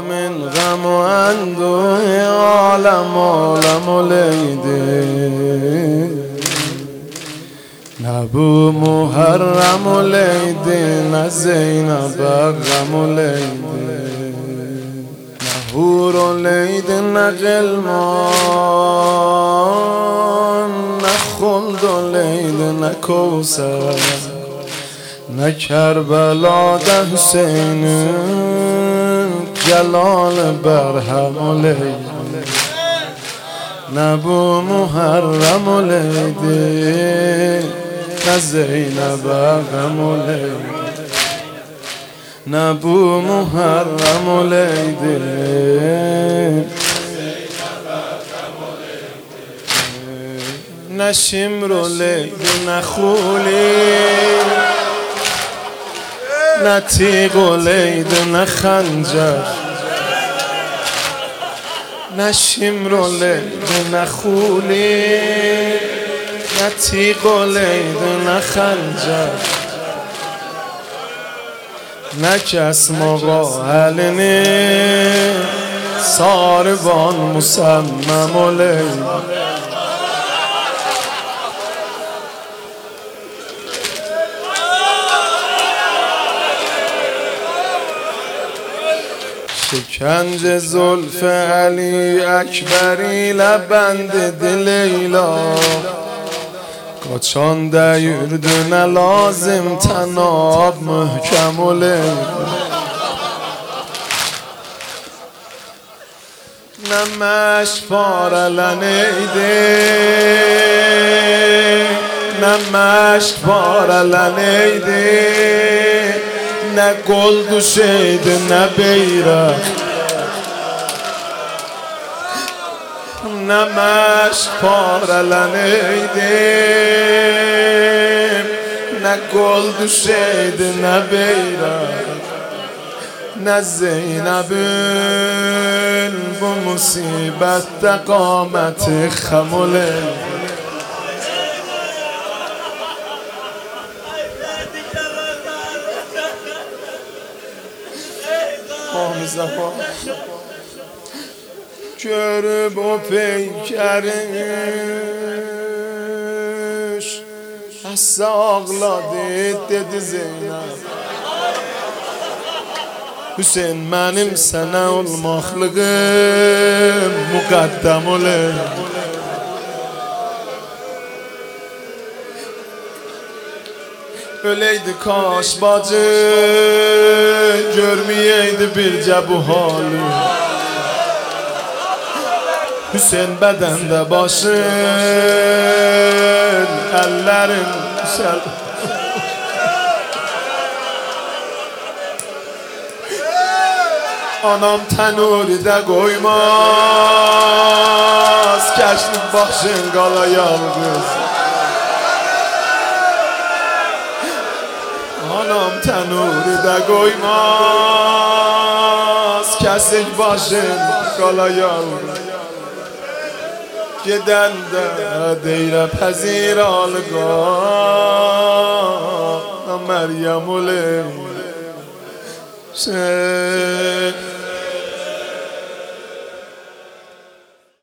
من غم و اندوه عالم لیده نبو محرم و لیده نه زینب غم و لیده نه حور و لیده نه غلمان نه خلد و لیده نه کوثر نه کربلا ده حسین جلال برهم و لیده نبو محرم و لیده نه زینب غم و لیده نبو محرم و لیده نه شمر و لیده نه خولی نه تیغ و لیده نه خنجر نه شمر و لیده نه خولی نه تیغ و لیده نه خنجر نه کس مقاهلنه ساربان مسمم و لیده شکنج زلف علی اکبری لبند دل لیلا قاچان یردن لازم تناب محکم و لیلا نمش پارلنیده نمش پارلنیده نه گل دوشیده نه بیرق نه مشک پارلنیده نه گل دوشیده نه بیرق نه زینبین با مصیبت قامت خموله körüp o peykeriş Hassa ağladı dedi Zeynep Hüseyin benim sana olmaklığım mukaddem olur Öleydi kaş bacı görmeyeydi birce bu halı Hüseyin bedende başın ellerin güzel Anam tenuride koymaz Keşlik başın qala yalqız Anam tenuride koymaz Keşlik başın qala yalqız Gedəndə deyrə pəzir alqa Məryəm olim